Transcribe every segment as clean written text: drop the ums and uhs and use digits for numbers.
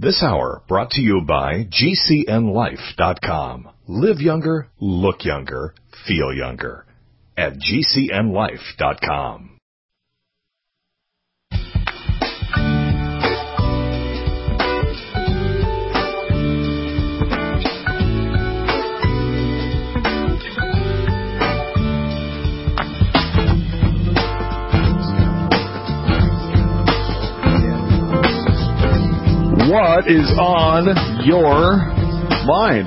This hour brought to you by GCNLife.com. Live younger, look younger, feel younger at GCNLife.com. What is on your mind?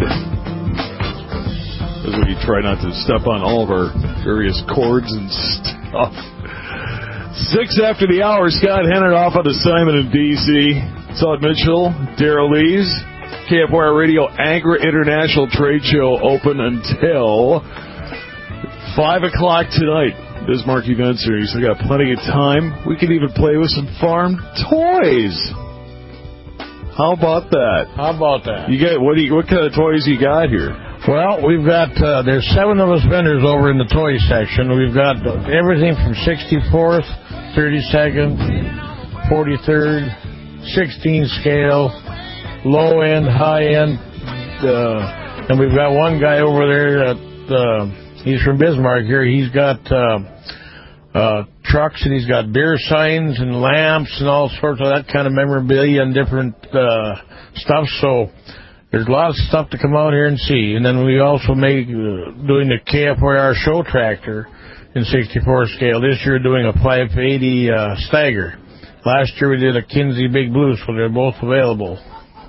As we try not to step on all of our various cords and stuff. 6 after the hour, Scott Hennard off on assignment in D.C. Todd Mitchell, Daryl Lees, KFYR Radio Agra International Trade Show open until 5 o'clock tonight. Bismarck Event Series. We got plenty of time. We can even play with some farm toys. How about that? You got what kind of toys you got here? Well, we've got there's 7 of us vendors over in the toy section. We've got everything from 64th, 32nd, 43rd, 16 scale, low end, high end, and we've got one guy over there that he's from Bismarck here. He's got trucks, and he's got beer signs and lamps and all sorts of that kind of memorabilia and different stuff. So there's a lot of stuff to come out here and see. And then we also make doing the KFYR show tractor in 64 scale. This year doing a 580 Stagger. Last year we did a Kinsey Big Blue, so they're both available.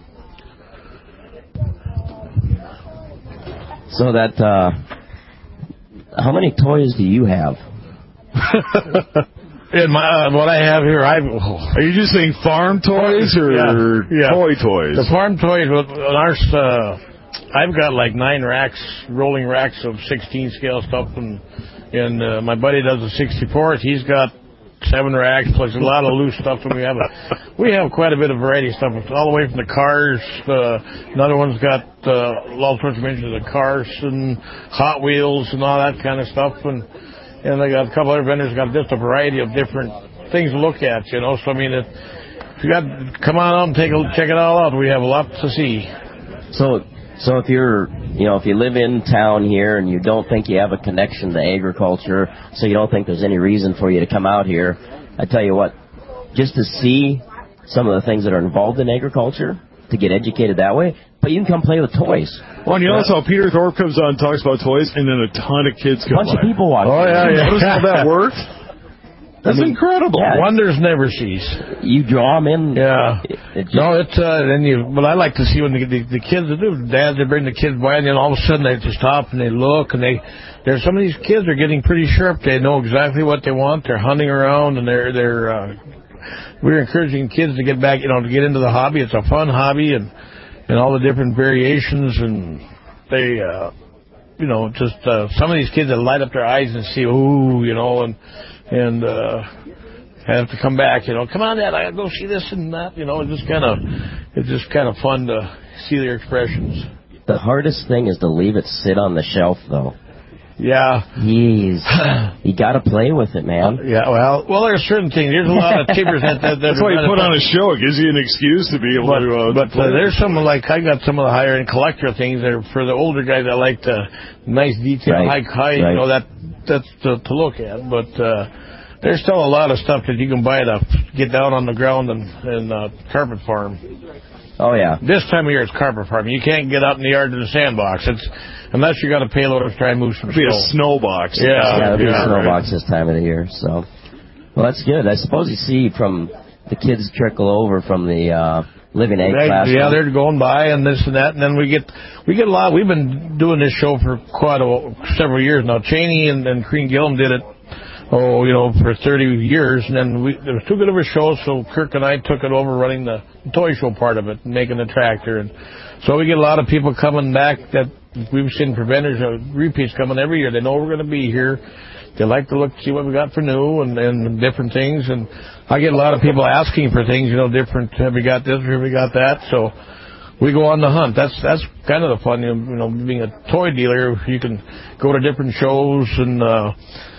So that how many toys do you have? In my what I have here, are you just saying farm toys or toy toys? The farm toys. I've got like 9 racks, rolling racks of 16 scale stuff, and my buddy does the 64th. He's got 7 racks plus a lot of loose stuff, and we have quite a bit of variety of stuff, all the way from the cars. Another one's got all sorts of mentions of cars and Hot Wheels and all that kind of stuff, and I got a couple other vendors got just a variety of different things to look at, you know. So I mean, if you got come on out and check it all out. We have a lot to see. So if if you live in town here and you don't think you have a connection to agriculture, so you don't think there's any reason for you to come out here, I tell you what, just to see some of the things that are involved in agriculture, to get educated that way. But you can come play with toys. Well, and you notice how Peter Thorpe comes on and talks about toys, and then a ton of kids come by. A bunch of people watch. Oh, yeah. Notice how that works? That's incredible. Yeah, wonders never cease. You draw them in. Yeah. But I like to see when the kids do. Dads, they bring the kids by, and then all of a sudden they just stop and they look, and there's some of these kids are getting pretty sharp. They know exactly what they want. They're hunting around, and we're encouraging kids to get back, to get into the hobby. It's a fun hobby, and all the different variations, and they, some of these kids that light up their eyes and see, and have to come back, come on, Dad, I gotta go see this and that, it's just kind of fun to see their expressions. The hardest thing is to leave it sit on the shelf, though. Yeah. Jeez. You got to play with it, man. Yeah, well, there's certain things. There's a lot of tippers that that's why you put on a show. It gives you an excuse to be able to But there's some, I got some of the higher-end collector things that are for the older guys that like the nice detail, high, that's to look at. But there's still a lot of stuff that you can buy to get down on the ground and carpet farm. Oh, yeah. This time of year, it's carpet farming. You can't get out in the yard to the sandbox. Unless you got a payload to try and move some snow. It'll be a snow box. Yeah, it'll be a snow box this time of the year. So, well, that's good. I suppose you see from the kids trickle over from the living egg class. Yeah, they're going by and this and that, and then we get a lot. We've been doing this show for several years now. Cheney and Crean Gillum did it. For 30 years, and then there was too good of a show, so Kirk and I took it over running the toy show part of it, and making the tractor, and so we get a lot of people coming back that we've seen for vendors, repeats coming every year. They know we're going to be here. They like to see what we got for new and different things, and I get a lot of people asking for things, different. Have we got this? Have we got that? So we go on the hunt. That's kind of the fun, being a toy dealer. You can go to different shows and.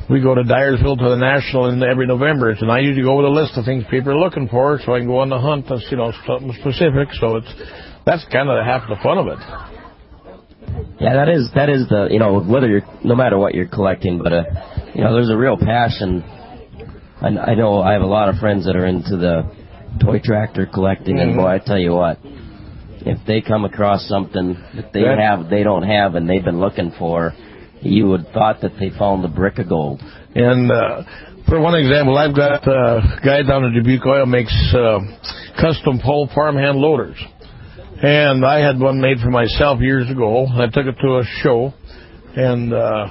we go to Dyersville to the National every November, and I usually go with a list of things people are looking for, so I can go on the hunt. That's something specific. So that's kind of half the fun of it. Yeah, that is the whether you're no matter what you're collecting, but there's a real passion. And I know I have a lot of friends that are into the toy tractor collecting, and boy, I tell you what, if they come across something that they don't have, and they've been looking for, you would thought that they found a brick of gold. And for one example, I've got a guy down in Dubuque Oil makes custom pole farmhand loaders. And I had one made for myself years ago. I took it to a show, and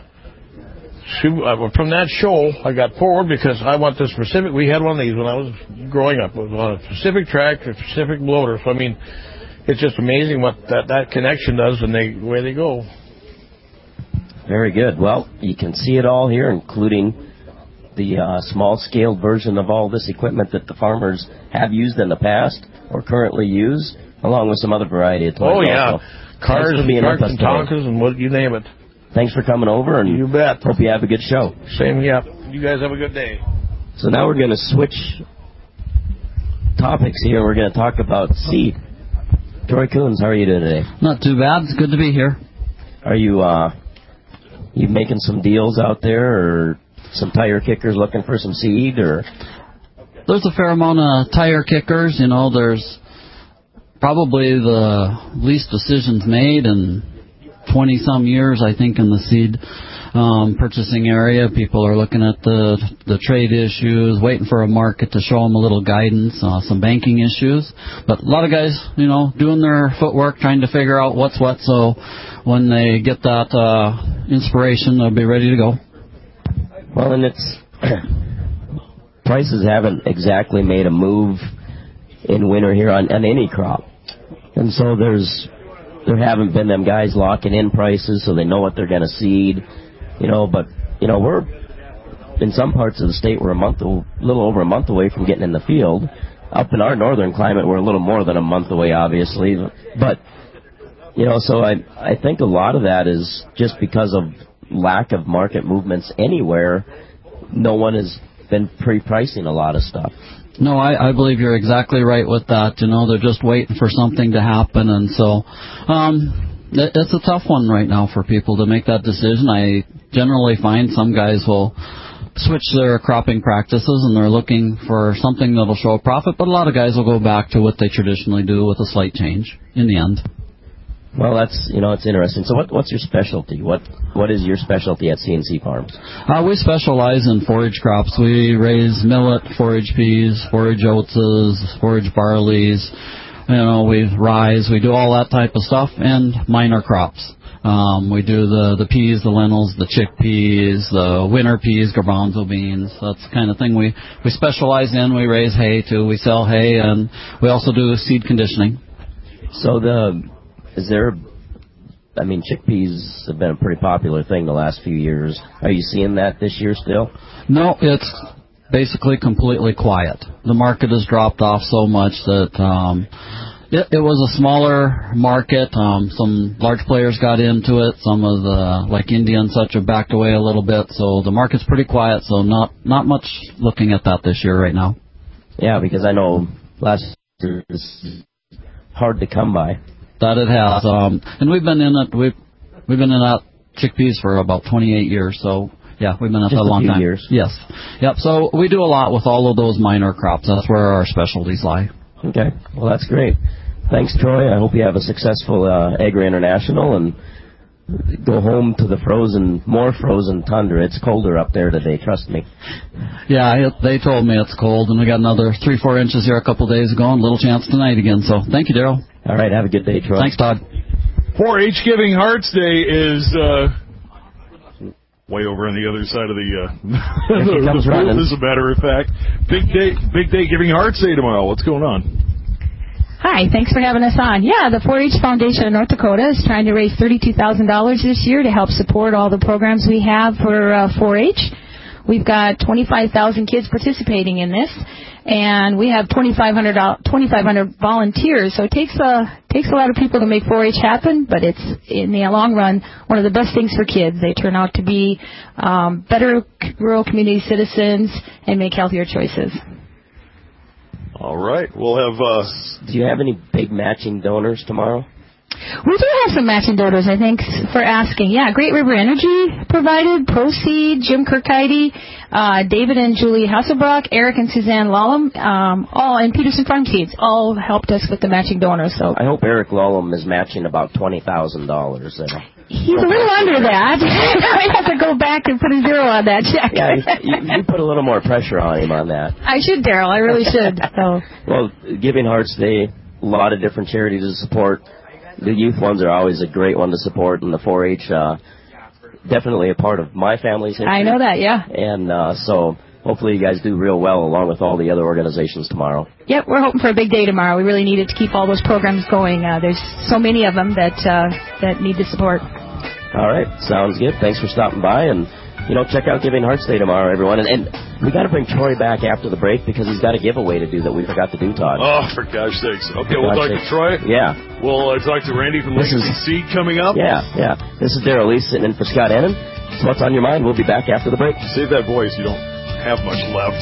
from that show, I got forward because I want this specific. We had one of these when I was growing up. It was on a specific tractor, a specific loader. So, I mean, it's just amazing what that connection does and where they go. Very good. Well, you can see it all here, including the small-scale version of all this equipment that the farmers have used in the past or currently use, along with some other variety of toys. Oh, yeah. Also. Cars and trucks and Tonkas and what you name it. Thanks for coming over, and you bet. Hope you have a good show. Same, yeah. You guys have a good day. So now we're going to switch topics here. We're going to talk about seed. Troy Coons, how are you doing today? Not too bad. It's good to be here. Are you making some deals out there, or some tire kickers looking for some seed, or? There's a fair amount of tire kickers. There's probably the least decisions made in 20-some years, I think, in the seed purchasing area. People are looking at the trade issues, waiting for a market to show them a little guidance, some banking issues. But a lot of guys, doing their footwork, trying to figure out what's what, so when they get that inspiration, they'll be ready to go. Well, and prices haven't exactly made a move in winter here on any crop. And so there haven't been them guys locking in prices so they know what they're going to seed, but we're in some parts of the state we're a little over a month away from getting in the field. Up in our northern climate we're a little more than a month away, obviously, but so I think a lot of that is just because of lack of market movements anywhere. No one has been pre-pricing a lot of stuff. No, I believe you're exactly right with that. They're just waiting for something to happen, and so it's a tough one right now for people to make that decision. I generally find some guys will switch their cropping practices, and they're looking for something that'll show a profit, but a lot of guys will go back to what they traditionally do with a slight change in the end. Well, that's, it's interesting. So what's your specialty? What is your specialty at CNC Farms? We specialize in forage crops. We raise millet, forage peas, forage oats, forage barleys, we rise, we do all that type of stuff, and minor crops. We do the peas, the lentils, the chickpeas, the winter peas, garbanzo beans. That's the kind of thing we specialize in. We raise hay too. We sell hay, and we also do seed conditioning. So chickpeas have been a pretty popular thing the last few years. Are you seeing that this year still? No, it's basically completely quiet. The market has dropped off so much that it was a smaller market. Some large players got into it. Some of the, like India and such, have backed away a little bit. So the market's pretty quiet, so not much looking at that this year right now. Yeah, because I know last year it was hard to come by. That it has, and we've been in it. We've been in that chickpeas for about 28 years. So yeah, we've been at that a long time. Years. Yes, yep. So we do a lot with all of those minor crops. That's where our specialties lie. Okay, well that's great. Thanks, Troy. I hope you have a successful Agri International and go home to the more frozen tundra. It's colder up there today, trust me. Yeah, they told me it's cold, and we got another 3-4 inches here a couple days ago, and a little chance tonight again. So thank you, Daryl. All right, have a good day, Troy. Thanks, Todd. 4-H Giving Hearts Day is way over on the other side of the field, as a matter of fact. Big day Giving Hearts Day tomorrow. What's going on? Hi, thanks for having us on. Yeah, the 4-H Foundation of North Dakota is trying to raise $32,000 this year to help support all the programs we have for 4-H. We've got 25,000 kids participating in this, and we have 2,500 volunteers. So it takes a lot of people to make 4-H happen, but it's, in the long run, one of the best things for kids. They turn out to be better rural community citizens and make healthier choices. All right. We'll have... Do you have any big matching donors tomorrow? We do have some matching donors, I think, for asking. Yeah, Great River Energy provided, Proceed, Jim Kirkheide, David and Julie Hasselbrock, Eric and Suzanne Lallam, all, and Peterson Farm Seeds, all helped us with the matching donors. So I hope Eric Lallam is matching about $20,000. He's a little under that. I have to go back and put a zero on that check. Yeah, you put a little more pressure on him on that. I should, Daryl. I really should. So. Well, Giving Hearts Day, a lot of different charities to support. The youth ones are always a great one to support, and the 4-H, definitely a part of my family's history. I know that, yeah. And so hopefully you guys do real well along with all the other organizations tomorrow. Yep, we're hoping for a big day tomorrow. We really need it to keep all those programs going. There's so many of them that need the support. All right, sounds good. Thanks for stopping by, and check out Giving Hearts Day tomorrow, everyone. And we got to bring Troy back after the break because he's got a giveaway to do that we forgot to do, Todd. Oh, for gosh sakes. Okay, we'll talk to Troy. Yeah. We'll talk to Randy from Legacy Seed coming up. Yeah. This is Daryl Lee sitting in for Scott Ennin. So what's on your mind? We'll be back after the break. Save that voice. You don't have much left.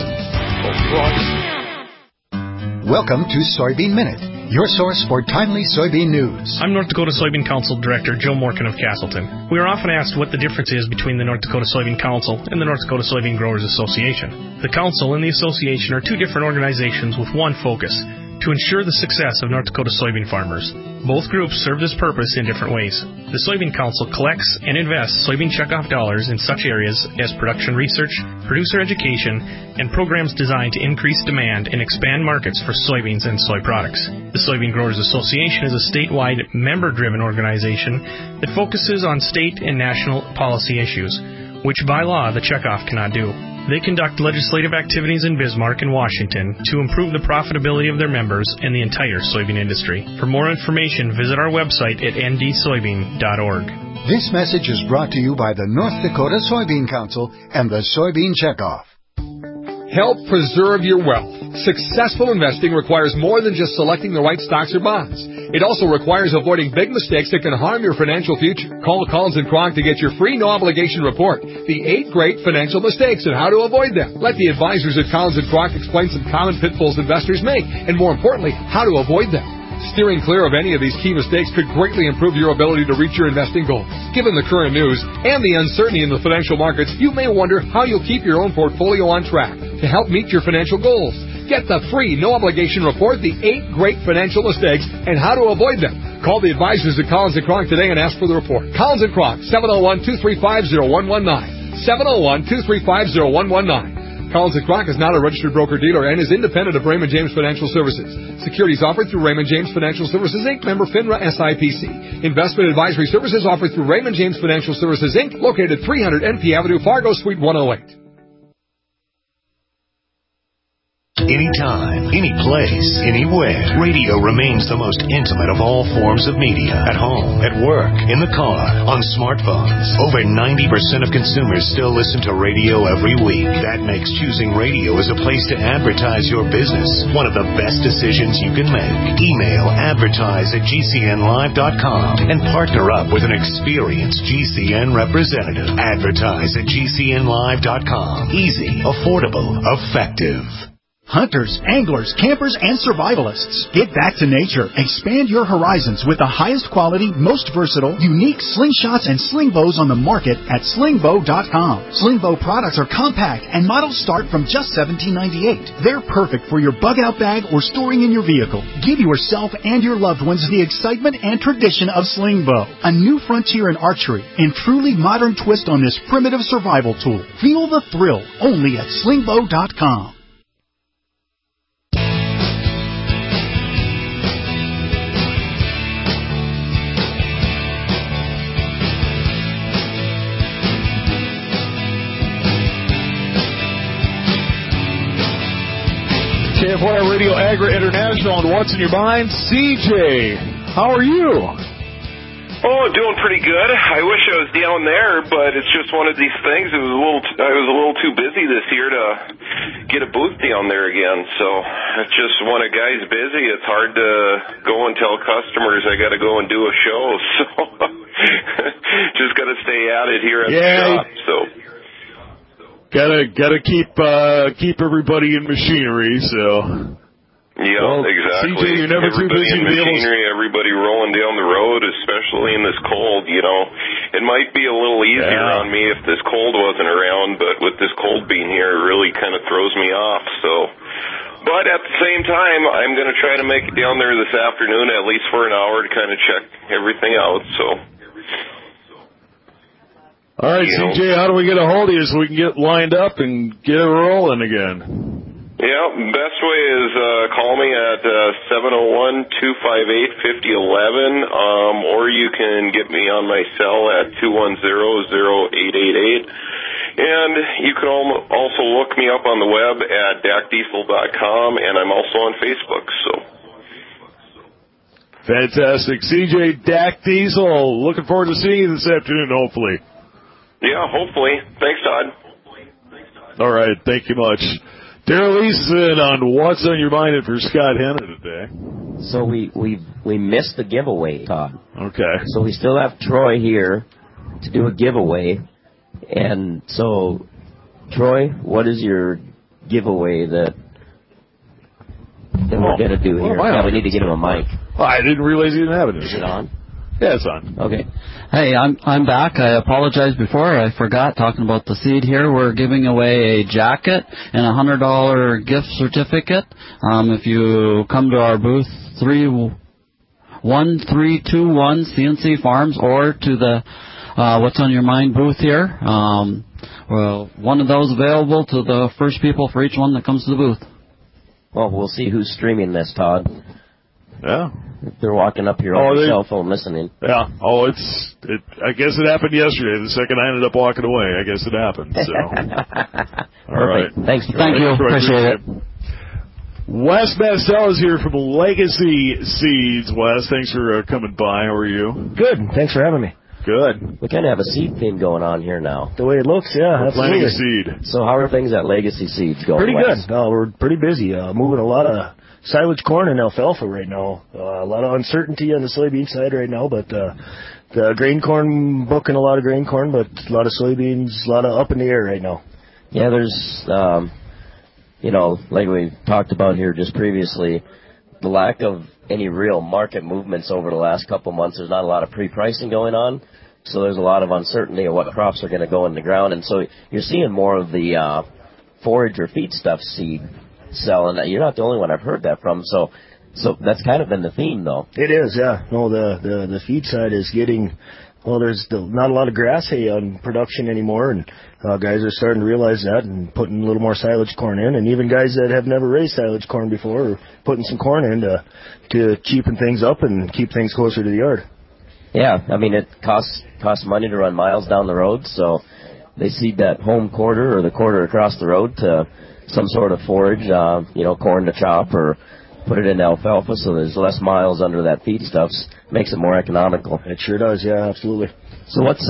Welcome to Soybean Minute, your source for timely soybean news. I'm North Dakota Soybean Council Director Joe Morkin of Castleton. We are often asked what the difference is between the North Dakota Soybean Council and the North Dakota Soybean Growers Association. The Council and the Association are two different organizations with one focus: to ensure the success of North Dakota soybean farmers. Both groups serve this purpose in different ways. The Soybean Council collects and invests soybean checkoff dollars in such areas as production research, producer education, and programs designed to increase demand and expand markets for soybeans and soy products. The Soybean Growers Association is a statewide, member-driven organization that focuses on state and national policy issues, which by law the checkoff cannot do. They conduct legislative activities in Bismarck and Washington to improve the profitability of their members and the entire soybean industry. For more information, visit our website at ndsoybean.org. This message is brought to you by the North Dakota Soybean Council and the Soybean Checkoff. Help preserve your wealth. Successful investing requires more than just selecting the right stocks or bonds. It also requires avoiding big mistakes that can harm your financial future. Call Collins & Kronk to get your free no-obligation report, The 8 Great Financial Mistakes and How to Avoid Them. Let the advisors at Collins & Kronk explain some common pitfalls investors make, and more importantly, how to avoid them. Steering clear of any of these key mistakes could greatly improve your ability to reach your investing goals. Given the current news and the uncertainty in the financial markets, you may wonder how you'll keep your own portfolio on track to help meet your financial goals. Get the free, no-obligation report, The 8 Great Financial Mistakes and How to Avoid Them. Call the advisors at Collins & Kronk today and ask for the report. Collins & Kronk, 701-235-0119. 701-235-0119. Collins & Kronk is not a registered broker-dealer and is independent of Raymond James Financial Services. Securities offered through Raymond James Financial Services, Inc., member FINRA SIPC. Investment advisory services offered through Raymond James Financial Services, Inc., located at 300 NP Avenue, Fargo, Suite 108. Anytime, any place, anywhere. Radio remains the most intimate of all forms of media. At home, at work, in the car, on smartphones. Over 90% of consumers still listen to radio every week. That makes choosing radio as a place to advertise your business one of the best decisions you can make. Email advertise@gcnlive.com and partner up with an experienced GCN representative. Advertise@gcnlive.com. Easy, affordable, effective. Hunters, anglers, campers, and survivalists. Get back to nature. Expand your horizons with the highest quality, most versatile, unique slingshots and sling bows on the market at slingbow.com. Slingbow products are compact and models start from just $17.98. They're perfect for your bug-out bag or storing in your vehicle. Give yourself and your loved ones the excitement and tradition of Slingbow, a new frontier in archery and truly modern twist on this primitive survival tool. Feel the thrill only at slingbow.com. KFYR Radio Agri International, and what's in your mind? CJ, how are you? Oh, doing pretty good. I wish I was down there, but it's just one of these things. I was a little too busy this year to get a booth down there again. So it's just when a guy's busy, it's hard to go and tell customers I got to go and do a show. So just got to stay at it here at the shop. So gotta keep everybody in machinery. So. Yeah, well, exactly. CJ, you're never too busy in machinery, everybody rolling down the road, especially in this cold, you know. It might be a little easier on me if this cold wasn't around, but with this cold being here, it really kind of throws me off, so. But at the same time, I'm going to try to make it down there this afternoon, at least for an hour, to kind of check everything out, so. All right, CJ, how do we get a hold of you so we can get lined up and get it rolling again? Yeah, best way is call me at 701-258-5011, or you can get me on my cell at 210-0888. And you can also look me up on the web at dacdiesel.com, and I'm also on Facebook. So. Fantastic. CJ, Dak Diesel, looking forward to seeing you this afternoon, hopefully. Yeah, hopefully. Thanks, Todd. All right, thank you much. Daryl Easton on What's on Your Mind for Scott Henner today. So we missed the giveaway, Todd. Okay. So we still have Troy here to do a giveaway. And so, Troy, what is your giveaway that we're going to do here? We need to get him a mic. Oh, I didn't realize you didn't have it. Is it on? Yeah, it's on. Okay. Hey, I'm back. I apologize before. I forgot talking about the seed here. We're giving away a jacket and a $100 gift certificate. If you come to our booth 1321 CNC Farms or to the What's on Your Mind booth here, well, one of those available to the first people for each one that comes to the booth. Well, we'll see who's streaming this, Todd. Yeah. They're walking up here on their cell phone listening. Yeah. Oh, I guess it happened yesterday. The second I ended up walking away, I guess it happened. So. All right. Thanks. Thank you. Appreciate it. Wes Mastel is here from Legacy Seeds. Wes, thanks for coming by. How are you? Good. Thanks for having me. Good. We kind of have a seed theme going on here now. The way it looks, yeah. Planting a seed. So how are things at Legacy Seeds going? Pretty good. We're pretty busy. Moving a lot of silage corn and alfalfa right now. A lot of uncertainty on the soybean side right now, but the grain corn, booking a lot of grain corn, but a lot of soybeans, a lot of up in the air right now. Yeah, there's, like we talked about here just previously, the lack of any real market movements over the last couple months. There's not a lot of pre-pricing going on, so there's a lot of uncertainty of what crops are going to go in the ground, and so you're seeing more of the forage or feedstuff seed selling. You're not the only one I've heard that from, so that's kind of been the theme, though. It is, yeah. No, the feed side is getting, there's not a lot of grass hay on production anymore, and guys are starting to realize that and putting a little more silage corn in, and even guys that have never raised silage corn before are putting some corn in to cheapen things up and keep things closer to the yard. Yeah, I mean, it costs money to run miles down the road, so they seed that home quarter or the quarter across the road to some sort of forage, corn to chop or put it in alfalfa, so there's less miles under that feedstuffs. Makes it more economical. It sure does, yeah, absolutely. So what's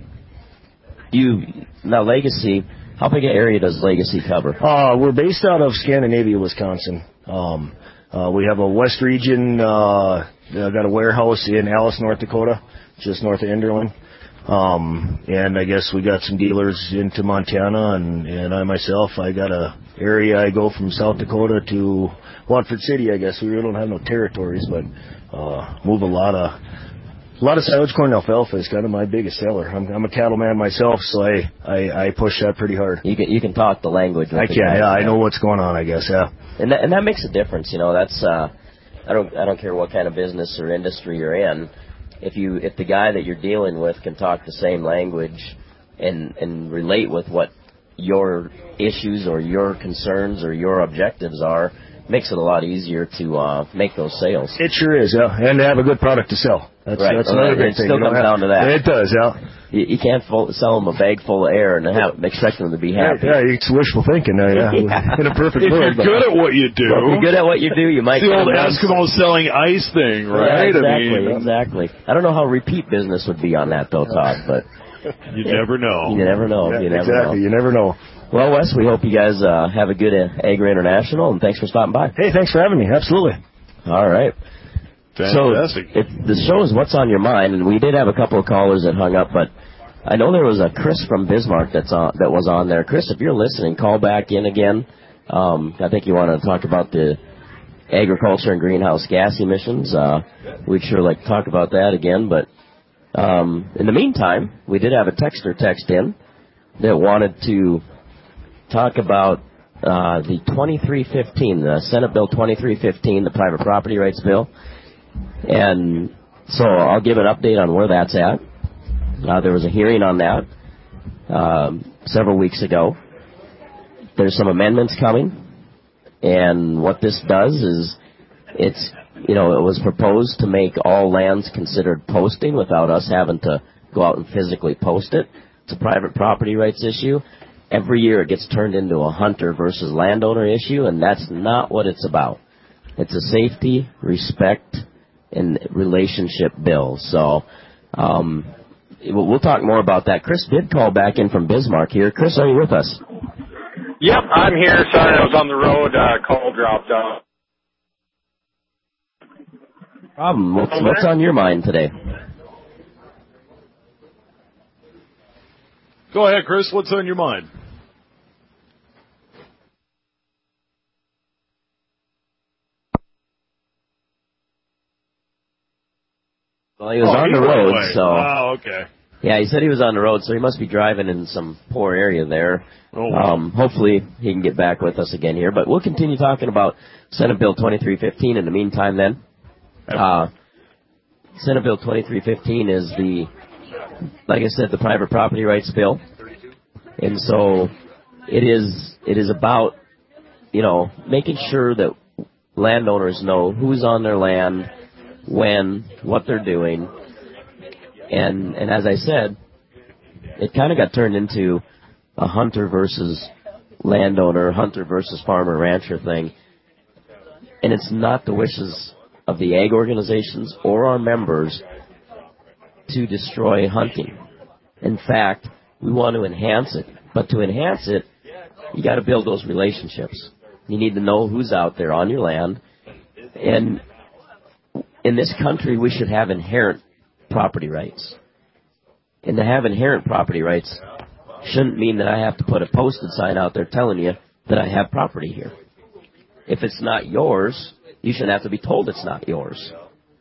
now Legacy? How big an area does Legacy cover? We're based out of Scandinavia, Wisconsin. We have a west region. Got a warehouse in Alice, North Dakota, just north of Enderlin. And I guess we got some dealers into Montana, and I myself, I got a area I go from South Dakota to Watford City, I guess. We really don't have no territories, but move a lot of silage corn and alfalfa is kind of my biggest seller. I'm a cattleman myself, so I push that pretty hard. You can talk the language. I can, yeah. I know what's going on, I guess, yeah. And that makes a difference, That's I don't care what kind of business or industry you're in. If the guy that you're dealing with can talk the same language and relate with what your issues or your concerns or your objectives are, makes it a lot easier to make those sales. It sure is, yeah. And to have a good product to sell. That's right. another great it thing. Still comes down to that. It does, yeah. You can't sell them a bag full of air and expect them to be happy. Yeah, it's wishful thinking. In a perfect if world. If you're good at what you do. Well, if you're good at what you do, you might... It's the old Eskimo selling ice thing, right? Yeah, exactly. I don't know how repeat business would be on that, though, Todd, but... You never know. You never know. Yeah, you never exactly. know. You never know. Well, Wes, we hope you guys have a good Agri International, and thanks for stopping by. Hey, thanks for having me. Absolutely. All right. Fantastic. So the show is What's on Your Mind, and we did have a couple of callers that hung up, but I know there was a Chris from Bismarck that was on there. Chris, if you're listening, call back in again. I think you want to talk about the agriculture and greenhouse gas emissions. We'd sure like to talk about that again, but in the meantime, we did have a texter text in that wanted to talk about the 2315, the Senate Bill 2315, the private property rights bill. And so I'll give an update on where that's at. There was a hearing on that several weeks ago. There's some amendments coming, and what this does is it was proposed to make all lands considered posting without us having to go out and physically post it. It's a private property rights issue. Every year it gets turned into a hunter versus landowner issue, and that's not what it's about. It's a safety, respect, and relationship bill. So we'll talk more about that. Chris did call back in from Bismarck here. Chris, are you with us? Yep, I'm here. Sorry, I was on the road. Call dropped off. Problem. What's on your mind today? Go ahead, Chris. What's on your mind? Well, he was on the road, so... Oh, okay. Yeah, he said he was on the road, so he must be driving in some poor area there. Oh, wow. Hopefully he can get back with us again here. But we'll continue talking about Senate Bill 2315 in the meantime then. Senate Bill 2315 is like I said, the private property rights bill. And so it is about, making sure that landowners know who's on their land, when, what they're doing. And as I said, it kind of got turned into a hunter versus landowner, hunter versus farmer rancher thing. And it's not the wishes of the ag organizations or our members to destroy hunting. In fact, we want to enhance it. But to enhance it, you got to build those relationships. You need to know who's out there on your land. And in this country, we should have inherent property rights. And to have inherent property rights shouldn't mean that I have to put a posted sign out there telling you that I have property here. If it's not yours, you shouldn't have to be told it's not yours.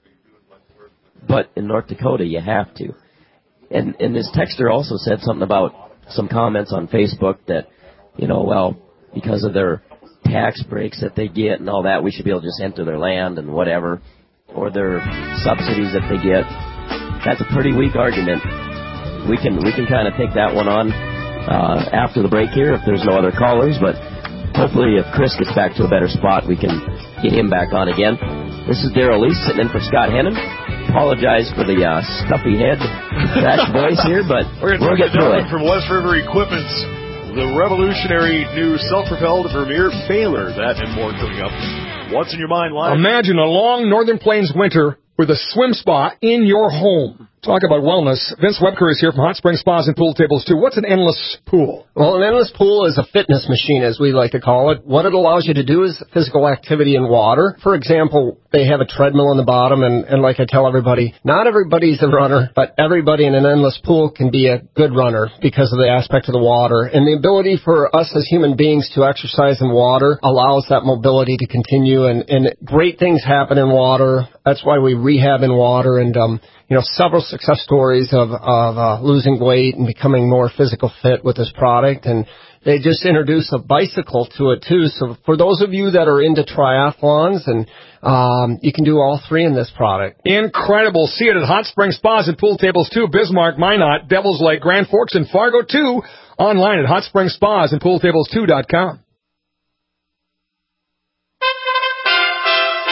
But in North Dakota, you have to. And this texter also said something about some comments on Facebook that, because of their tax breaks that they get and all that, we should be able to just enter their land and whatever, or their subsidies that they get. That's a pretty weak argument. We can kind of take that one on after the break here if there's no other callers, but hopefully if Chris gets back to a better spot, we can get him back on again. This is Darrell Lee sitting in for Scott Hennon. Apologize for the stuffy head voice here, but we'll get through it. From West River Equipment's the revolutionary new self-propelled Vermeer baler. That and more coming up. What's in your mind live? Imagine a long Northern Plains winter with a swim spa in your home. Talk about wellness. Vince Webker is here from Hot Spring Spas and Pool Tables, too. What's an endless pool? Well, an endless pool is a fitness machine, as we like to call it. What it allows you to do is physical activity in water. For example, they have a treadmill on the bottom, and like I tell everybody, not everybody's a runner, but everybody in an endless pool can be a good runner because of the aspect of the water. And the ability for us as human beings to exercise in water allows that mobility to continue, and great things happen in water. That's why we rehab in water, and several success stories of losing weight and becoming more physical fit with this product. And they just introduced a bicycle to it, too. So for those of you that are into triathlons, and you can do all three in this product. Incredible. See it at Hot Spring Spas and Pool Tables, too. Bismarck, Minot, Devils Lake, Grand Forks, and Fargo, too. Online at HotSpringSpasAndPoolTables2.com.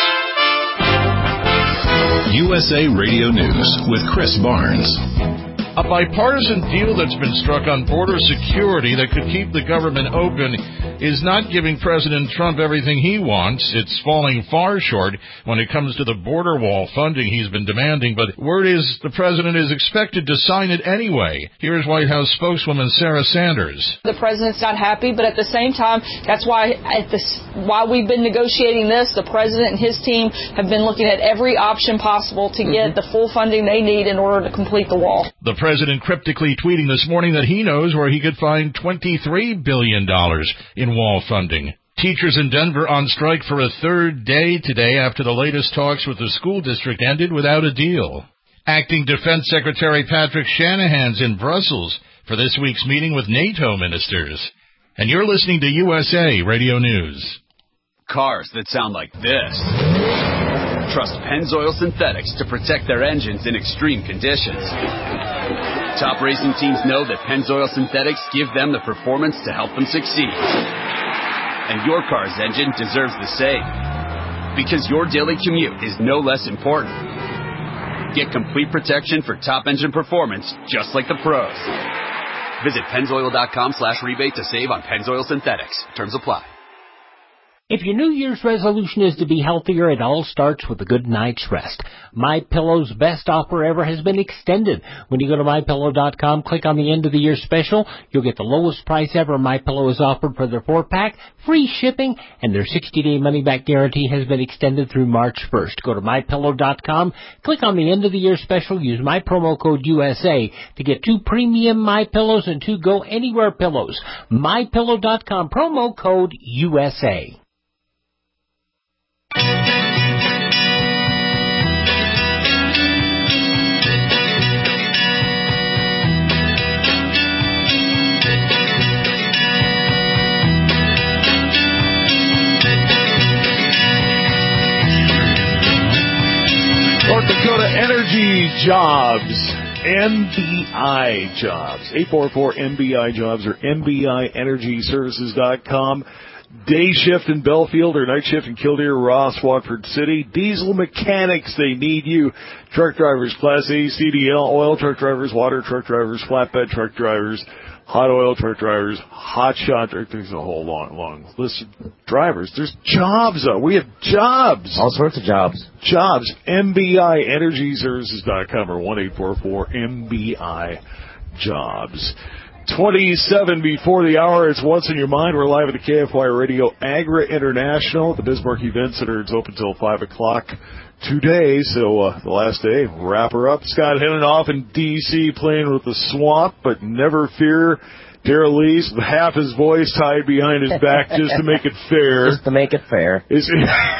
USA Radio News with Chris Barnes. A bipartisan deal that's been struck on border security that could keep the government open is not giving President Trump everything he wants. It's falling far short when it comes to the border wall funding he's been demanding, but word is the president is expected to sign it anyway. Here's White House spokeswoman Sarah Sanders. The president's not happy, but at the same time, that's why while we've been negotiating this, the president and his team have been looking at every option possible to get the full funding they need in order to complete the wall. The president cryptically tweeting this morning that he knows where he could find $23 billion in wall funding. Teachers in Denver on strike for a third day today after the latest talks with the school district ended without a deal. Acting Defense Secretary Patrick Shanahan's in Brussels for this week's meeting with NATO ministers. And you're listening to USA Radio News. Cars that sound like this. Trust Pennzoil Synthetics to protect their engines in extreme conditions. Top racing teams know that Pennzoil Synthetics give them the performance to help them succeed. And your car's engine deserves the same. Because your daily commute is no less important. Get complete protection for top engine performance just like the pros. Visit Pennzoil.com/rebate to save on Pennzoil Synthetics. Terms apply. If your New Year's resolution is to be healthier, it all starts with a good night's rest. MyPillow's best offer ever has been extended. When you go to MyPillow.com, click on the end of the year special, you'll get the lowest price ever MyPillow has offered for their 4-pack, free shipping, and their 60-day money-back guarantee has been extended through March 1st. Go to MyPillow.com, click on the end of the year special, use my promo code USA to get 2 premium MyPillows and 2 Go Anywhere pillows. MyPillow.com, promo code USA. North Dakota Energy Jobs, MBI Jobs, 844-MBI Jobs or MBIEnergyServices.com. Day shift in Belfield or night shift in Kildare, Ross, Watford City. Diesel mechanics, they need you. Truck drivers, Class A, CDL, oil truck drivers, water truck drivers, flatbed truck drivers, hot oil truck drivers, hot shot truck. There's a whole long list of drivers. There's jobs, though. We have jobs. All sorts of jobs. Jobs. MBIEnergyServices.com or 1-844-MBI-JOBS. 27 before the hour. It's What's in Your Mind. We're live at the KFY Radio Agra International at the Bismarck Event Center. It's open until 5 o'clock today, so the last day. Wrap her up. Scott Hennenoff in D.C. playing with the Swamp, but never fear. Darrell Lees with half his voice tied behind his back just to make it fair. Just to make it fair. Is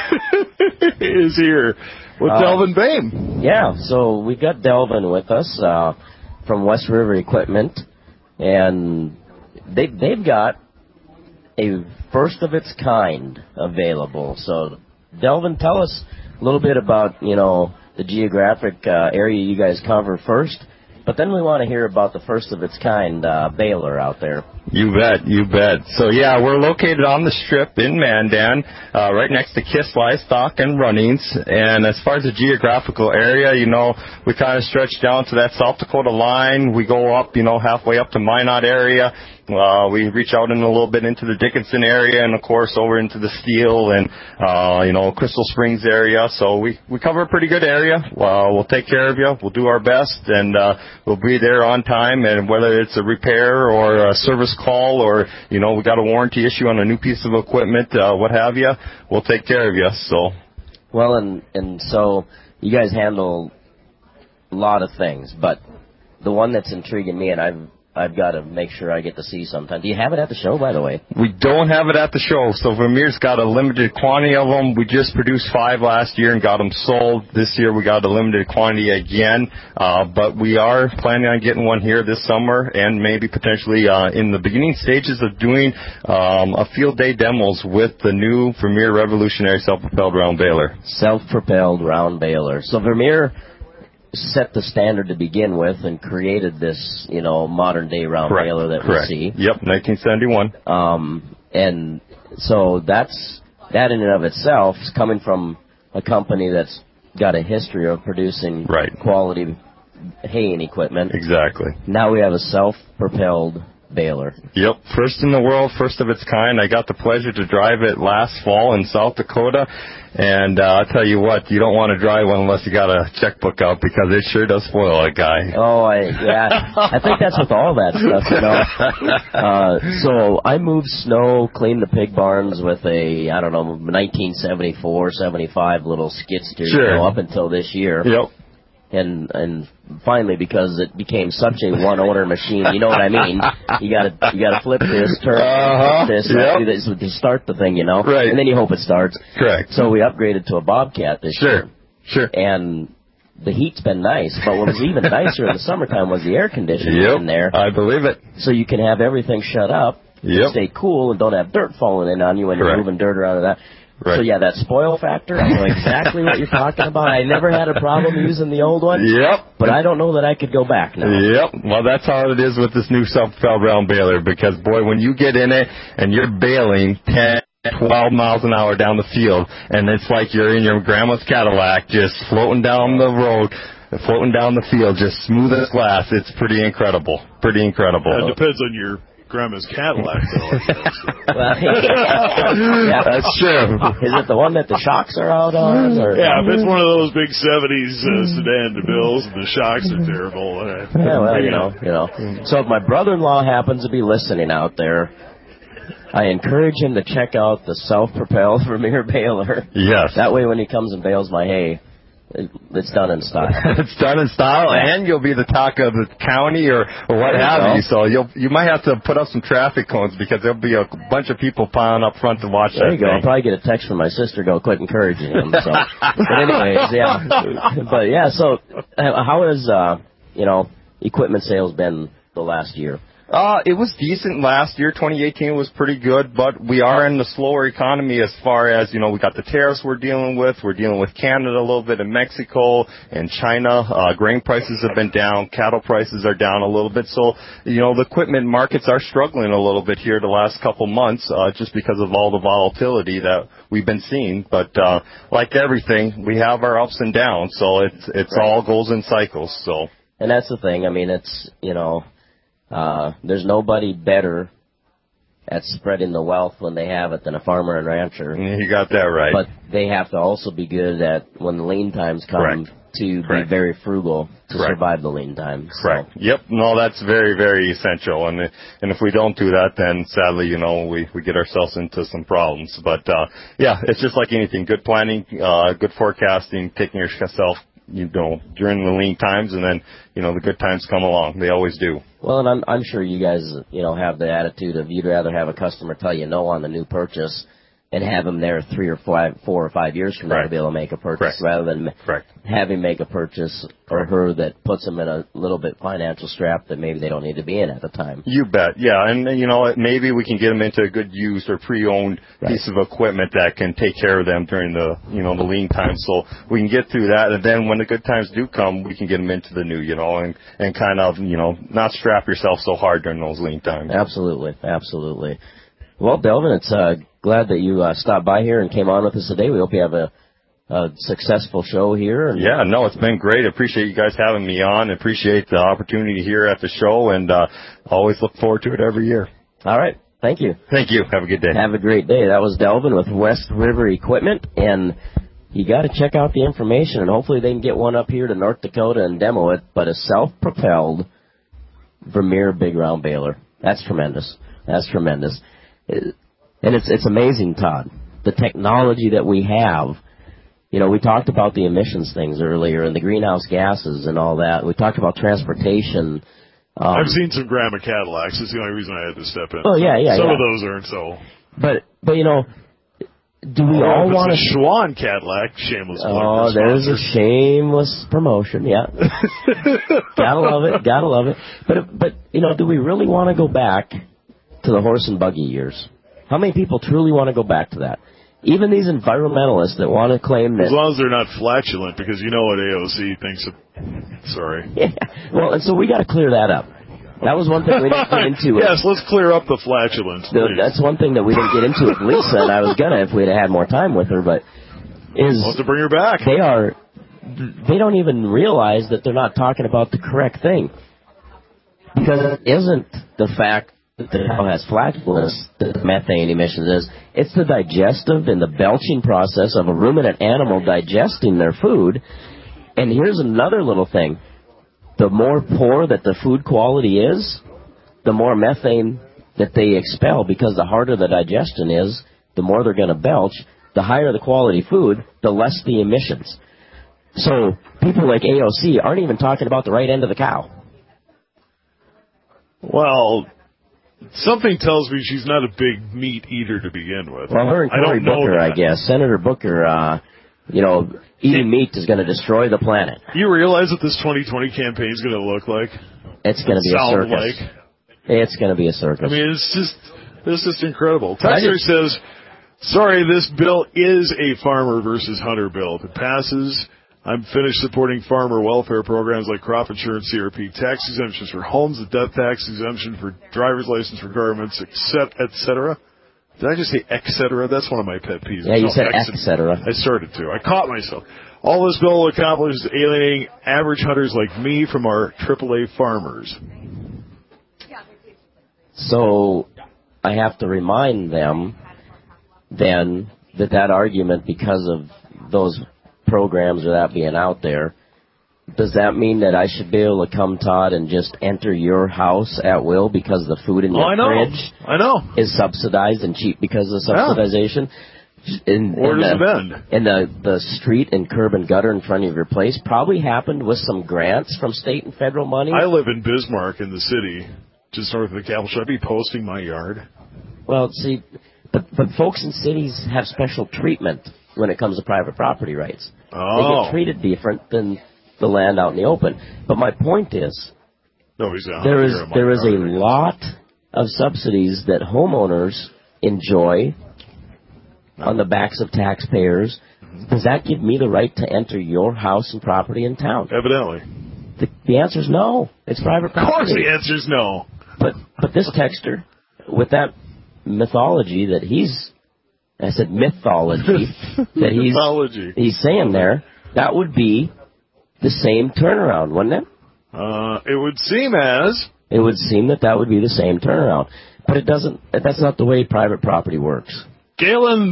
here with Delvin Boehm. Yeah, so we've got Delvin with us from West River Equipment. And they've got a first of its kind available. So, Delvin, tell us a little bit about, the geographic area you guys cover first. But then we want to hear about the first of its kind baler out there. You bet. So, yeah, we're located on the Strip in Mandan, right next to Kiss Livestock and Runnings. And as far as the geographical area, we kind of stretch down to that South Dakota line. We go up, halfway up to Minot area. We reach out in a little bit into the Dickinson area and, of course, over into the Steele and, Crystal Springs area. So we cover a pretty good area. We'll take care of you. We'll do our best, and we'll be there on time. And whether it's a repair or a service call or, we got a warranty issue on a new piece of equipment, what have you, we'll take care of you. So. Well, and so you guys handle a lot of things, but the one that's intriguing me, and I've got to make sure I get to see sometime. Do you have it at the show, by the way? We don't have it at the show. So Vermeer's got a limited quantity of them. We just produced 5 last year and got them sold. This year we got a limited quantity again. But we are planning on getting one here this summer and maybe potentially in the beginning stages of doing a field day demos with the new Vermeer Revolutionary Self-Propelled Round Baler. Self-propelled round baler. So Vermeer set the standard to begin with and created this, modern day round baler that we see. Yep, 1971. And so that in and of itself is coming from a company that's got a history of producing quality haying equipment. Exactly. Now we have a self-propelled baler. Yep, first in the world, first of its kind. I got the pleasure to drive it last fall in South Dakota, and I'll tell you what, you don't want to drive one unless you got a checkbook out, because it sure does spoil a guy. Oh, I think that's with all that stuff, you know. So I moved snow, cleaned the pig barns with a, 1974, 75 little skid steer, sure. up until this year. Yep. And finally, because it became such a one-owner machine, you know what I mean? You gotta flip this, turn this, do this to start the thing, you know? Right. And then you hope it starts. Correct. So we upgraded to a Bobcat this year. Sure. And the heat's been nice, but what was even nicer in the summertime was the air conditioning in there. I believe it. So you can have everything shut up, stay cool, and don't have dirt falling in on you when you're moving dirt around and that. Right. So, yeah, that spoil factor, I know exactly what you're talking about. I never had a problem using the old one. Yep. But I don't know that I could go back now. Yep. Well, that's how it is with this new self-propelled round baler, because, boy, when you get in it and you're baling 10, 12 miles an hour down the field, and it's like you're in your grandma's Cadillac just floating down the road, floating down the field, just smooth as glass, it's pretty incredible. Pretty incredible. It depends on your grandma's Cadillac, though. That's true. Is it the one that the shocks are out on? Or? Yeah, if it's one of those big 70s sedan DeVilles, the shocks are terrible. Yeah, well, you know. So if my brother-in-law happens to be listening out there, I encourage him to check out the self-propelled Vermeer baler. Yes. That way when he comes and bales my hay, it's done in style. It's done in style, and you'll be the talk of the county or what have you. So you might have to put up some traffic cones, because there'll be a bunch of people piling up front to watch that. There you go. I'll probably get a text from my sister, quit encouraging him. So. But anyways, so how has, equipment sales been the last year? It was decent last year. 2018 was pretty good, but we are in the slower economy as far as, we got the tariffs we're dealing with. We're dealing with Canada a little bit, and Mexico and China. Grain prices have been down. Cattle prices are down a little bit. So, the equipment markets are struggling a little bit here the last couple months, just because of all the volatility that we've been seeing. But, like everything, we have our ups and downs. So it's all goes in cycles. So. And that's the thing. I mean, it's, there's nobody better at spreading the wealth when they have it than a farmer and rancher. You got that right. But they have to also be good at, when the lean times come, to be very frugal to survive the lean times. Correct. So. Yep. No, that's very, very essential. And if we don't do that, then sadly, we get ourselves into some problems. But, it's just like anything. Good planning, good forecasting, taking yourself, during the lean times, and then, the good times come along. They always do. Well, and I'm sure you guys, have the attitude of you'd rather have a customer tell you no on the new purchase and have him there 4 or 5 years from now to be able to make a purchase, rather than have him make a purchase or her that puts them in a little bit financial strap that maybe they don't need to be in at the time. You bet, yeah. And, maybe we can get them into a good used or pre-owned piece of equipment that can take care of them during the, the lean times. So we can get through that, and then when the good times do come, we can get them into the new, and kind of, not strap yourself so hard during those lean times. Absolutely, absolutely. Well, Delvin, it's glad that you stopped by here and came on with us today. We hope you have a successful show here. Yeah, no, it's been great. I appreciate you guys having me on. I appreciate the opportunity here at the show, and always look forward to it every year. All right. Thank you. Thank you. Have a good day. Have a great day. That was Delvin with West River Equipment, and you got to check out the information, and hopefully they can get one up here to North Dakota and demo it, but a self-propelled Vermeer big round baler. That's tremendous. That's tremendous. And it's amazing, Todd, the technology that we have. We talked about the emissions things earlier and the greenhouse gases and all that. We talked about transportation. I've seen some Grandma Cadillacs. That's the only reason I had to step in. Oh, yeah. Some of those aren't so. But do we all want a Schwann Cadillac? Shameless plug. Oh, there's a shameless promotion, yeah. Gotta love it. But do we really want to go back to the horse and buggy years? How many people truly want to go back to that? Even these environmentalists that want to claim that... As long as they're not flatulent, because you know what AOC thinks of... Sorry. Yeah. Well, and so we got to clear that up. That was one thing we didn't get into. Yes, let's clear up the flatulence. That's one thing that we didn't get into with Lisa, and I was going to if we'd had more time with her, but... We'll have to bring her back. they don't even realize that they're not talking about the correct thing. Because it isn't the fact that the cow has flatulence that the methane emissions is. It's the digestive and the belching process of a ruminant animal digesting their food. And here's another little thing. The more poor that the food quality is, the more methane that they expel, because the harder the digestion is, the more they're going to belch. The higher the quality food, the less the emissions. So people like AOC aren't even talking about the right end of the cow. Well, something tells me she's not a big meat eater to begin with. Well, her and Cory Booker, I guess. Senator Booker, eating meat is going to destroy the planet. You realize what this 2020 campaign is going to look like? It's going to be a circus. It's going to be a circus. I mean, it's just incredible. Texter says, sorry, this bill is a farmer versus hunter bill. If it passes, I'm finished supporting farmer welfare programs like crop insurance, CRP, tax exemptions for homes, the death tax exemption for driver's license for garments, et cetera. Did I just say et cetera? That's one of my pet peeves. Yeah, you said et cetera. I started to. I caught myself. All this bill will accomplish is alienating average hunters like me from our AAA farmers. So I have to remind them then that argument, because of those programs or that being out there, does that mean that I should be able to come, Todd, and just enter your house at will because the food in your fridge is subsidized and cheap because of subsidization? Where does it end? And the street and curb and gutter in front of your place probably happened with some grants from state and federal money. I live in Bismarck in the city, just north of the capital. Should I be posting my yard? Well, see, but folks in cities have special treatment when it comes to private property rights. They get treated different than the land out in the open. But my point is, there is a lot of subsidies that homeowners enjoy on the backs of taxpayers. Does that give me the right to enter your house and property in town? Evidently. The answer is no. It's private property. Of course the answer is no. But this texter, with that mythology that I said mythology, that he's saying there, that would be the same turnaround, wouldn't it? It would seem as. It would seem that would be the same turnaround. But it doesn't. That's not the way private property works. Galen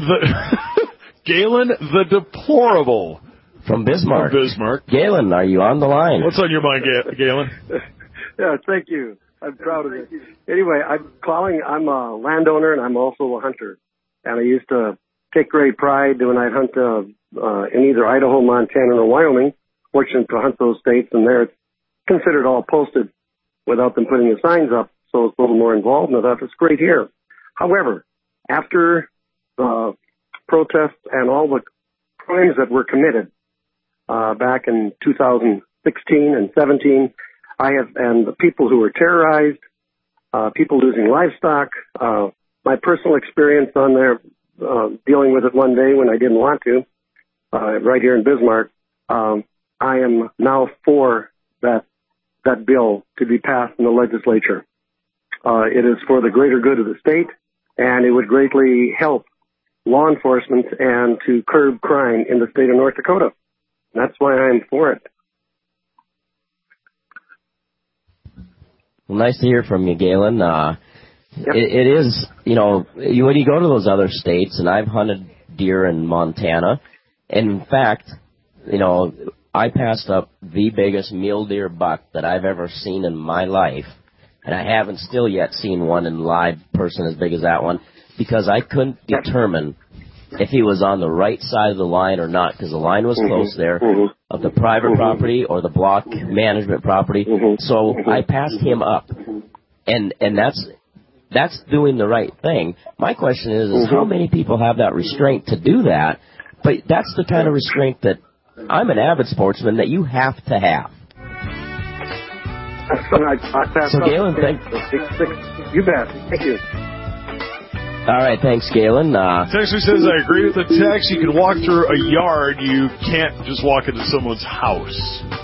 the deplorable. From Bismarck. From Bismarck. Galen, are you on the line? What's on your mind, Galen? Yeah, thank you. I'm proud of it. Anyway, I'm calling. I'm a landowner and I'm also a hunter. And I used to take great pride when I'd hunt in either Idaho, Montana, or Wyoming. Fortunate to hunt those states, and there it's considered all posted without them putting the signs up, so it's a little more involved, and I thought it's great here. However, after the protests and all the crimes that were committed back in 2016 and 17, and the people who were terrorized, people losing livestock, my personal experience on there, dealing with it one day when I didn't want to, right here in Bismarck, I am now for that bill to be passed in the legislature. It is for the greater good of the state, and it would greatly help law enforcement and to curb crime in the state of North Dakota. That's why I'm for it. Well, nice to hear from you, Galen. It is, when you go to those other states, and I've hunted deer in Montana, and in fact, I passed up the biggest mule deer buck that I've ever seen in my life, and I haven't still yet seen one in live person as big as that one, because I couldn't determine if he was on the right side of the line or not, because the line was close there of the private property or the block management property. So I passed him up, and that's doing the right thing. My question is how many people have that restraint to do that? But that's the kind of restraint that I'm an avid sportsman that you have to have. So, Galen, you bet. Thank you. All right, thanks, Galen. Texter says, I agree with the text. You can walk through a yard. You can't just walk into someone's house.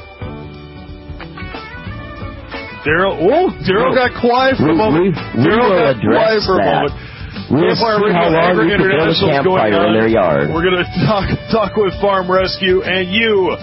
Daryl got quiet for a moment. Daryl got quiet for a moment. We'll see how long we can build a campfire in their yard. We're going to talk with Farm Rescue, and you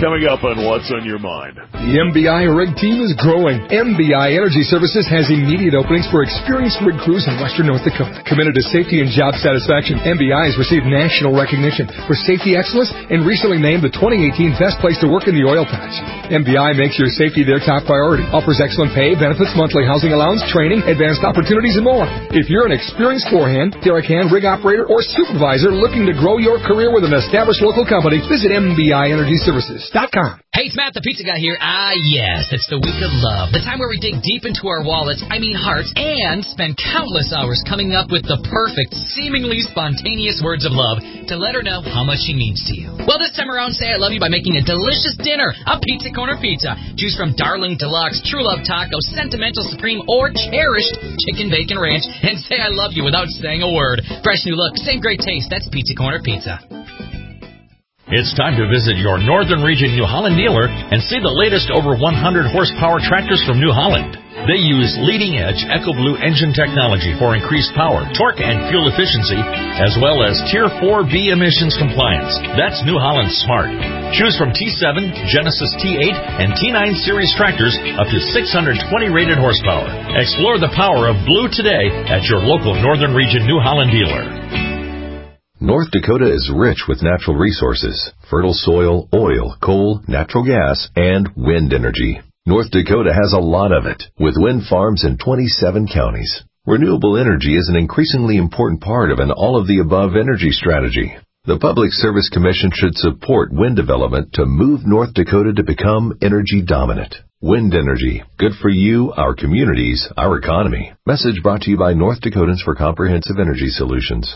Coming up on What's on Your Mind. The MBI rig team is growing. MBI Energy Services has immediate openings for experienced rig crews in western North Dakota. Committed to safety and job satisfaction, MBI has received national recognition for safety excellence and recently named the 2018 Best Place to Work in the Oil Patch. MBI makes your safety their top priority. Offers excellent pay, benefits, monthly housing allowance, training, advanced opportunities, and more. If you're an experienced forehand, derrick hand, rig operator, or supervisor looking to grow your career with an established local company, visit MBIEnergyServices.com. Hey, it's Matt the Pizza Guy here. Yes, it's the week of love. The time where we dig deep into our wallets, hearts, and spend countless hours coming up with the perfect, seemingly spontaneous words of love to let her know how much she means to you. Well, this time around, say I love you by making a delicious dinner, a Pizza Corner Pizza. Choose from Darling Deluxe, True Love Taco, Sentimental Supreme, or Cherished Chicken Bacon Ranch, and say I love you without saying a word. Fresh new look, same great taste. That's Pizza Corner Pizza. It's time to visit your Northern Region New Holland dealer and see the latest over 100 horsepower tractors from New Holland. They use leading-edge EcoBlue engine technology for increased power, torque, and fuel efficiency, as well as Tier 4B emissions compliance. That's New Holland Smart. Choose from T7, Genesis T8, and T9 series tractors up to 620 rated horsepower. Explore the power of blue today at your local Northern Region New Holland dealer. North Dakota is rich with natural resources, fertile soil, oil, coal, natural gas, and wind energy. North Dakota has a lot of it, with wind farms in 27 counties. Renewable energy is an increasingly important part of an all-of-the-above energy strategy. The Public Service Commission should support wind development to move North Dakota to become energy dominant. Wind energy, good for you, our communities, our economy. Message brought to you by North Dakotans for Comprehensive Energy Solutions.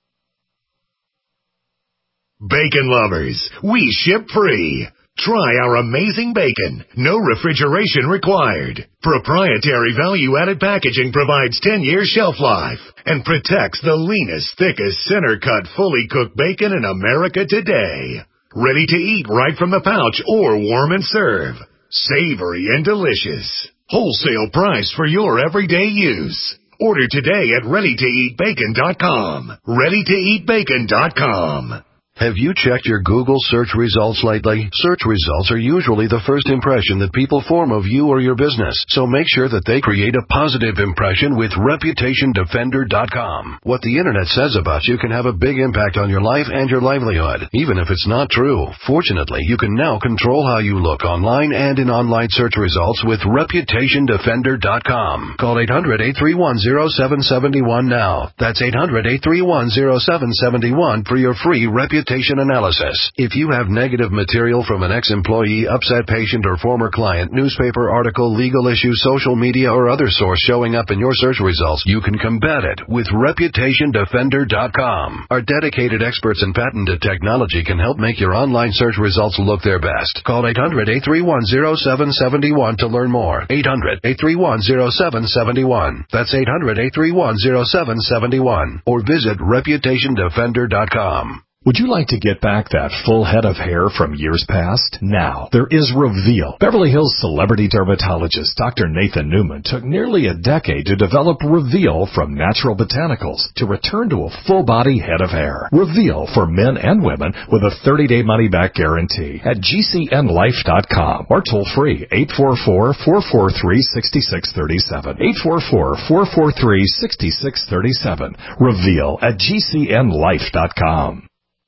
Bacon lovers, we ship free. Try our amazing bacon. No refrigeration required. Proprietary value-added packaging provides 10 years shelf life and protects the leanest, thickest, center-cut, fully cooked bacon in America today. Ready to eat right from the pouch or warm and serve. Savory and delicious. Wholesale price for your everyday use. Order today at ReadyToEatBacon.com. ReadyToEatBacon.com. Have you checked your Google search results lately? Search results are usually the first impression that people form of you or your business, so make sure that they create a positive impression with ReputationDefender.com. What the Internet says about you can have a big impact on your life and your livelihood, even if it's not true. Fortunately, you can now control how you look online and in online search results with ReputationDefender.com. Call 800-831-0771 now. That's 800-831-0771 for your free reputation analysis. If you have negative material from an ex-employee, upset patient, or former client, newspaper article, legal issue, social media, or other source showing up in your search results, you can combat it with ReputationDefender.com. Our dedicated experts in patented technology can help make your online search results look their best. Call 800-831-0771 to learn more. 800-831-0771. That's 800-831-0771. Or visit ReputationDefender.com. Would you like to get back that full head of hair from years past? Now, there is Reveal. Beverly Hills celebrity dermatologist Dr. Nathan Newman took nearly a decade to develop Reveal from natural botanicals to return to a full-body head of hair. Reveal for men and women with a 30-day money-back guarantee at GCNlife.com or toll-free 844-443-6637. 844-443-6637. Reveal at GCNlife.com.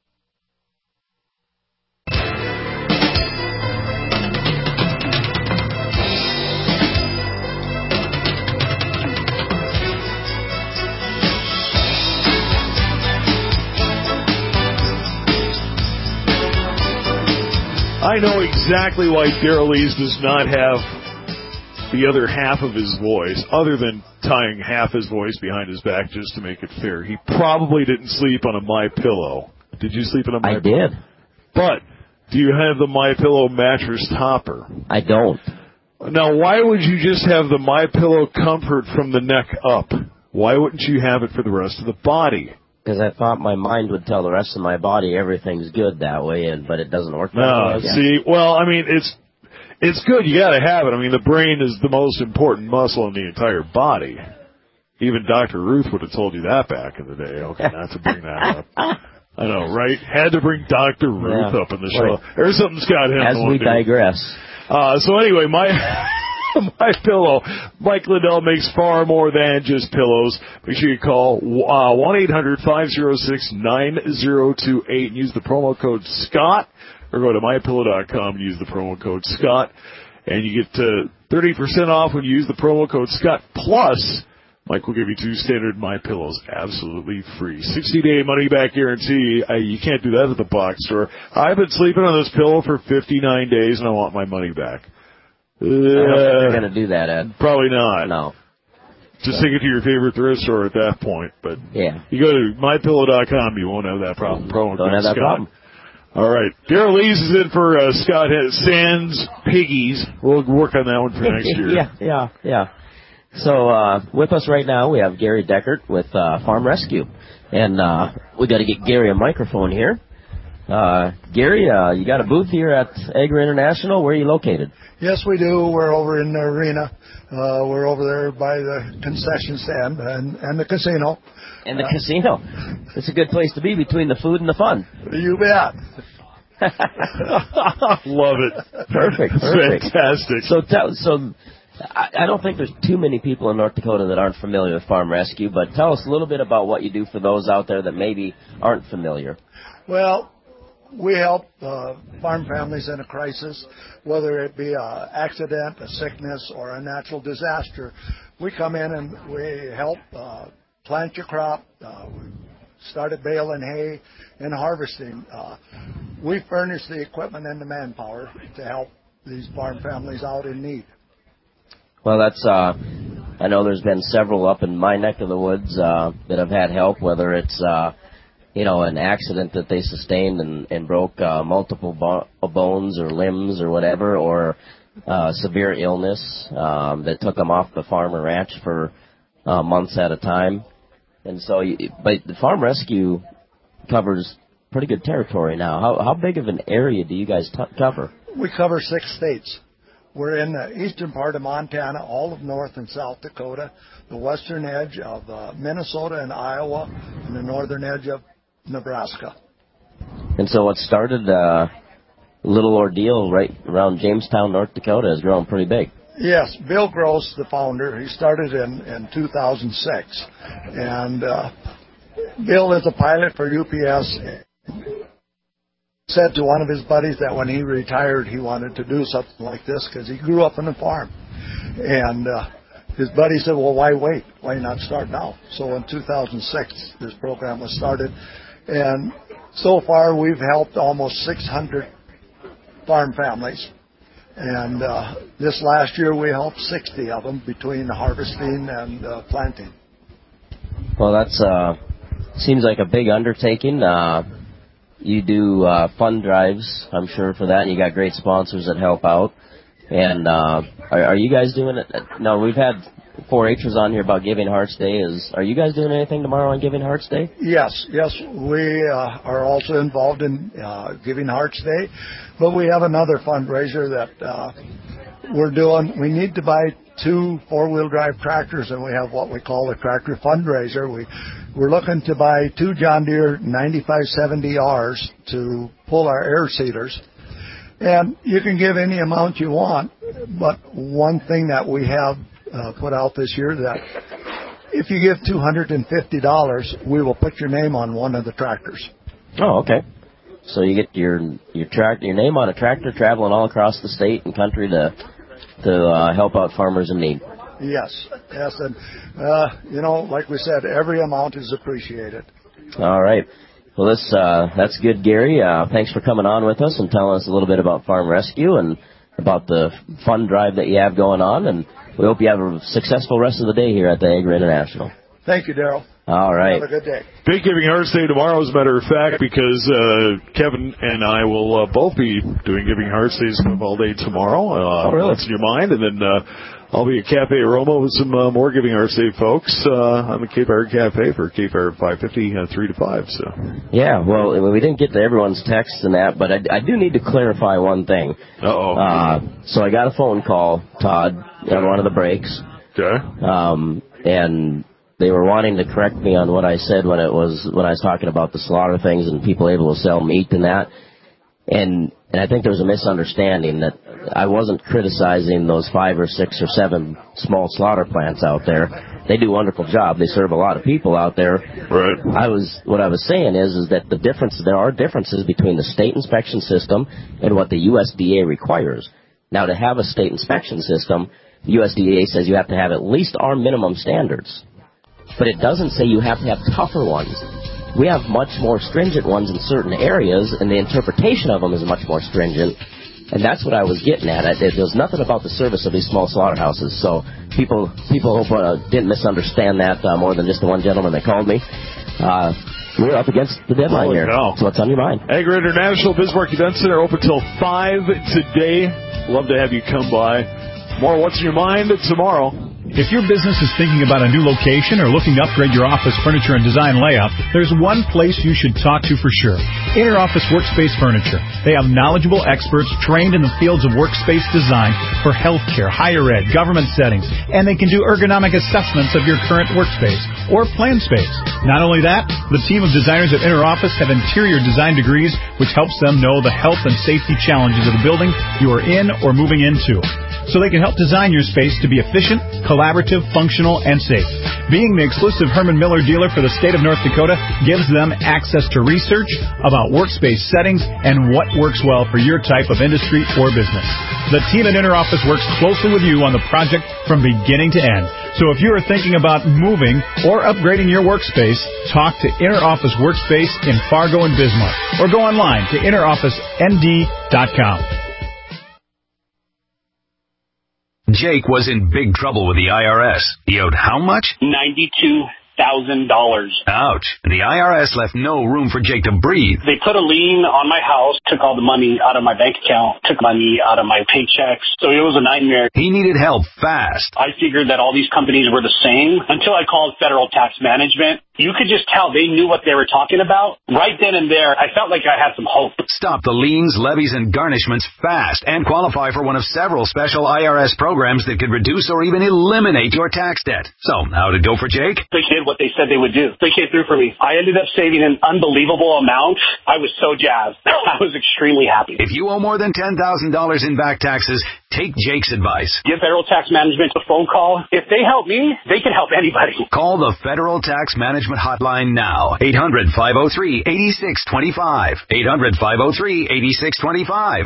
I know exactly why Daryl Lees does not have the other half of his voice, other than tying half his voice behind his back just to make it fair. He probably didn't sleep on a MyPillow. Did you sleep on a MyPillow? I did. But do you have the MyPillow mattress topper? I don't. Now, why would you just have the MyPillow Comfort from the neck up? Why wouldn't you have it for the rest of the body? Because I thought my mind would tell the rest of my body everything's good that way, but it doesn't work that way. See, well, I mean, it's good. You got to have it. I mean, the brain is the most important muscle in the entire body. Even Dr. Ruth would have told you that back in the day. Okay, not to bring that up. I know, right? Had to bring Dr. Ruth up in the show. Right. There's something Scott Henson As we digress. So anyway, my pillow. Mike Lindell makes far more than just pillows. Make sure you call 1-800-506-9028 and use the promo code Scott, or go to mypillow.com and use the promo code Scott, and you get 30% off when you use the promo code Scott. Plus, Mike will give you 2 standard My Pillows absolutely free. 60-day money-back guarantee. You can't do that at the box store. I've been sleeping on this pillow for 59 days, and I want my money back. I don't think they're going to do that, Ed. Probably not. No. Just take it to your favorite thrift store at that point. But yeah, you go to mypillow.com, you won't have that problem. Don't have that problem. All right. Daryl Lees is in for Scott Sands Piggies. We'll work on that one for next year. Yeah. So with us right now, we have Gary Deckert with Farm Rescue. And we got to get Gary a microphone here. Gary, you got a booth here at Agri International. Where are you located? Yes, we do. We're over in the arena. We're over there by the concession stand and the casino. And the casino. It's a good place to be between the food and the fun. You bet. Love it. Perfect. Fantastic. So I don't think there's too many people in North Dakota that aren't familiar with Farm Rescue, but tell us a little bit about what you do for those out there that maybe aren't familiar. Well, we help farm families in a crisis, whether it be an accident, a sickness, or a natural disaster. We come in and we help plant your crop. We started baling hay and harvesting. We furnish the equipment and the manpower to help these farm families out in need. Well, that's, I know there's been several up in my neck of the woods that have had help, whether it's, an accident that they sustained and broke multiple bones or limbs or whatever, or severe illness that took them off the farm or ranch for months at a time. And so, but the Farm Rescue covers pretty good territory now. How big of an area do you guys cover? We cover 6 states. We're in the eastern part of Montana, all of North and South Dakota, the western edge of Minnesota and Iowa, and the northern edge of Nebraska. And so what started a little ordeal right around Jamestown, North Dakota, has grown pretty big. Yes, Bill Gross, the founder, he started in 2006. And Bill is a pilot for UPS. Said to one of his buddies that when he retired, he wanted to do something like this because he grew up on a farm. And his buddy said, well, why wait? Why not start now? So in 2006, this program was started. And so far, we've helped almost 600 farm families. And this last year, we helped 60 of them between harvesting and planting. Well, that's seems like a big undertaking. You do fund drives, I'm sure, for that, and you got great sponsors that help out. And are you guys doing it? No, we've had 4-Hers on here about Giving Hearts Day. Are you guys doing anything tomorrow on Giving Hearts Day? Yes, we are also involved in Giving Hearts Day, but we have another fundraiser that we're doing. We need to buy 2 4-wheel drive tractors, and we have what we call a tractor fundraiser. We're looking to buy 2 John Deere 9570Rs to pull our air seeders. And you can give any amount you want, but one thing that we have put out this year, that if you give $250, we will put your name on one of the tractors. Oh, okay. So you get your name on a tractor traveling all across the state and country to help out farmers in need. Yes, and like we said, every amount is appreciated. All right. Well, that's good, Gary. Thanks for coming on with us and telling us a little bit about Farm Rescue and about the fund drive that you have going on. And we hope you have a successful rest of the day here at the Agri International. Thank you, Daryl. All right. Have a good day. Big Giving Hearts Day tomorrow, as a matter of fact, because Kevin and I will both be doing Giving Hearts Days all day tomorrow. Really? What's in your mind? And then I'll be at Cafe Aroma with some more Giving Hearts Day folks. I'm at Cape Hard Cafe for Cape Hard 550, 3 to 5. So. Yeah, well, we didn't get to everyone's texts and that, but I do need to clarify one thing. So I got a phone call, Todd, on one of the breaks. Okay. And they were wanting to correct me on what I said when I was talking about the slaughter things and people able to sell meat and that. And I think there was a misunderstanding that I wasn't criticizing those 5 or 6 or 7 small slaughter plants out there. They do a wonderful job. They serve a lot of people out there. Right. What I was saying is that there are differences between the state inspection system and what the USDA requires. Now, to have a state inspection system, the USDA says you have to have at least our minimum standards. But it doesn't say you have to have tougher ones. We have much more stringent ones in certain areas, and the interpretation of them is much more stringent. And that's what I was getting at. There's nothing about the service of these small slaughterhouses. So people hope didn't misunderstand that more than just the one gentleman that called me. We're up against the deadline here. No. So what's on your mind? Agri International Bismarck Event Center open till 5 today. Love to have you come by. More What's in Your Mind tomorrow. If your business is thinking about a new location or looking to upgrade your office furniture and design layout, there's one place you should talk to for sure. Inner Office Workspace Furniture. They have knowledgeable experts trained in the fields of workspace design for healthcare, higher ed, government settings, and they can do ergonomic assessments of your current workspace or planned space. Not only that, the team of designers at Inner Office have interior design degrees, which helps them know the health and safety challenges of the building you are in or moving into. So they can help design your space to be efficient, collaborative, functional, and safe. Being the exclusive Herman Miller dealer for the state of North Dakota gives them access to research about workspace settings and what works well for your type of industry or business. The team at Inner Office works closely with you on the project from beginning to end. So if you are thinking about moving or upgrading your workspace, talk to Inner Office Workspace in Fargo and Bismarck, or go online to innerofficend.com. Jake was in big trouble with the IRS. He owed how much? $92,000. Ouch. The IRS left no room for Jake to breathe. They put a lien on my house, took all the money out of my bank account, took money out of my paychecks. So it was a nightmare. He needed help fast. I figured that all these companies were the same until I called Federal Tax Management. You could just tell they knew what they were talking about. Right then and there, I felt like I had some hope. Stop the liens, levies, and garnishments fast and qualify for one of several special IRS programs that could reduce or even eliminate your tax debt. So, how did it go for Jake? They did what they said they would do. They came through for me. I ended up saving an unbelievable amount. I was so jazzed. I was extremely happy. If you owe more than $10,000 in back taxes, take Jake's advice. Give Federal Tax Management a phone call. If they help me, they can help anybody. Call the Federal Tax Management hotline now. 800-503-8625. 800-503-8625.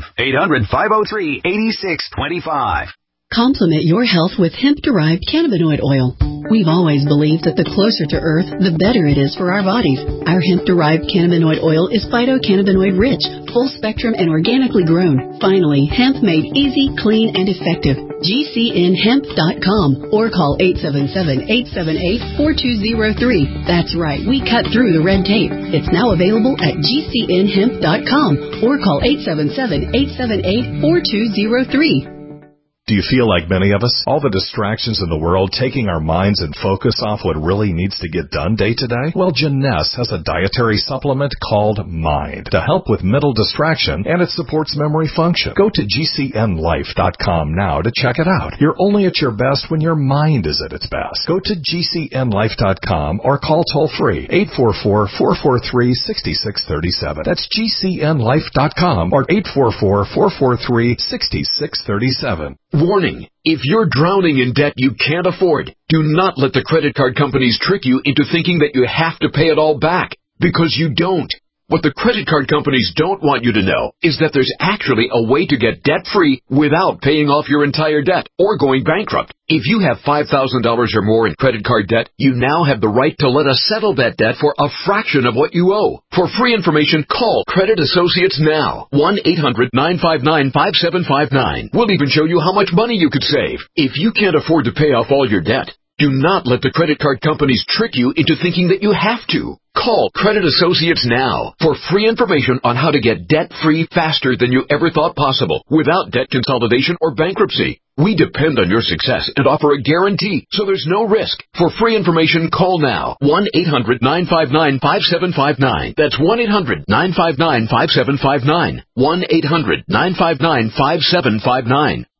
800-503-8625. Complement your health with hemp-derived cannabinoid oil. We've always believed that the closer to Earth, the better it is for our bodies. Our hemp-derived cannabinoid oil is phytocannabinoid-rich, full-spectrum, and organically grown. Finally, hemp made easy, clean, and effective. GCNhemp.com or call 877-878-4203. That's right, we cut through the red tape. It's now available at GCNhemp.com or call 877-878-4203. Do you feel like many of us? All the distractions in the world taking our minds and focus off what really needs to get done day to day? Well, Jeunesse has a dietary supplement called Mind to help with mental distraction, and it supports memory function. Go to GCNlife.com now to check it out. You're only at your best when your mind is at its best. Go to GCNlife.com or call toll-free 844-443-6637. That's GCNlife.com or 844-443-6637. Warning. If you're drowning in debt you can't afford, do not let the credit card companies trick you into thinking that you have to pay it all back, because you don't. What the credit card companies don't want you to know is that there's actually a way to get debt-free without paying off your entire debt or going bankrupt. If you have $5,000 or more in credit card debt, you now have the right to let us settle that debt for a fraction of what you owe. For free information, call Credit Associates now. 1-800-959-5759. We'll even show you how much money you could save. If you can't afford to pay off all your debt, do not let the credit card companies trick you into thinking that you have to. Call Credit Associates now for free information on how to get debt-free faster than you ever thought possible without debt consolidation or bankruptcy. We depend on your success and offer a guarantee, so there's no risk. For free information, call now. 1-800-959-5759. That's 1-800-959-5759. 1-800-959-5759.